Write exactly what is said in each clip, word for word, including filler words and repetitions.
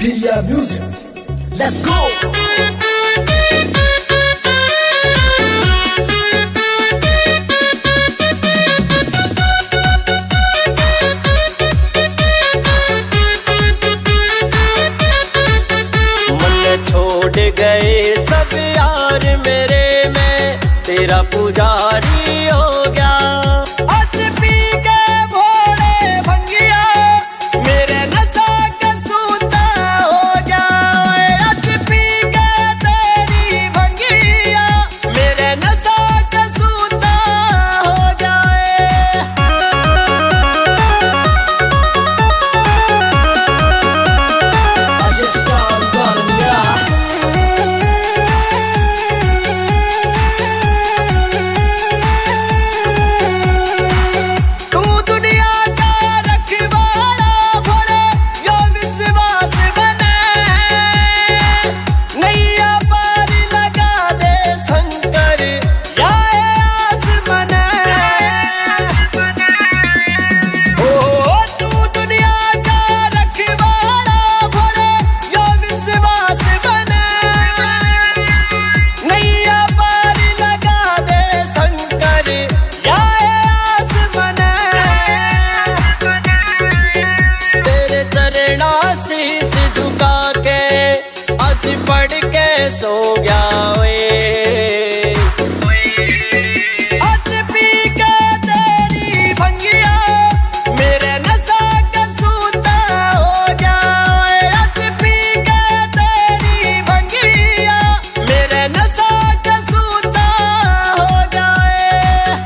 Guerrilla Music. Let's go. छोड़ गए सब यार मेरे, मैं तेरा पुजारी हो गया। आज पी के भोले भंगिया मेरे नशा का सूता हो गया। आज पी के तेरी भंगिया मेरे नशा का सूता हो जाए। पढ़ के सो गया वे, आज पी के तेरी भंगिया मेरे नशा का सूता हो गया। आज पी के तेरी भंगिया मेरे नशा का सूता हो जाए।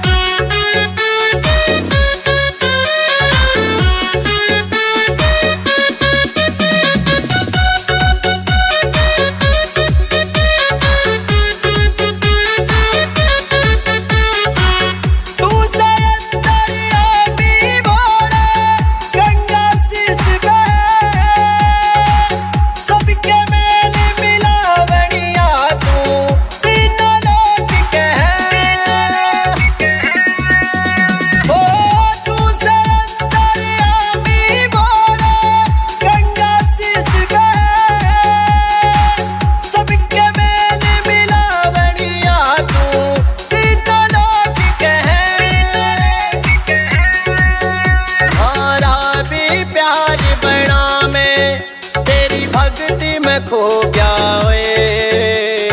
भक्ति में खो गया वे,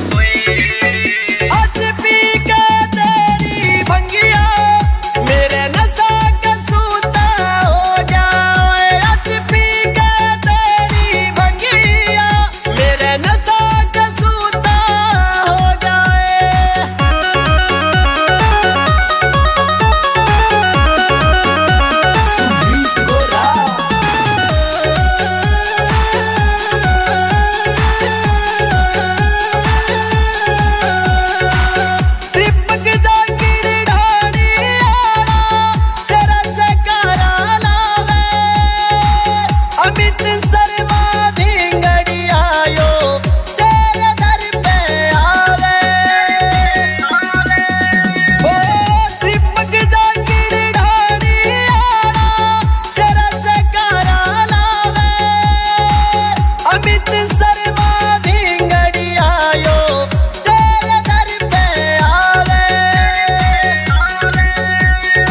आज पी के तेरी भंगिया मेरे नशा का सूता हो गया। आज पी के तेरी भंगिया मेरे नशा का सूता हो जाए।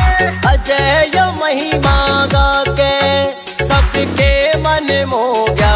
महिमा गा के सबके मन मोह गया।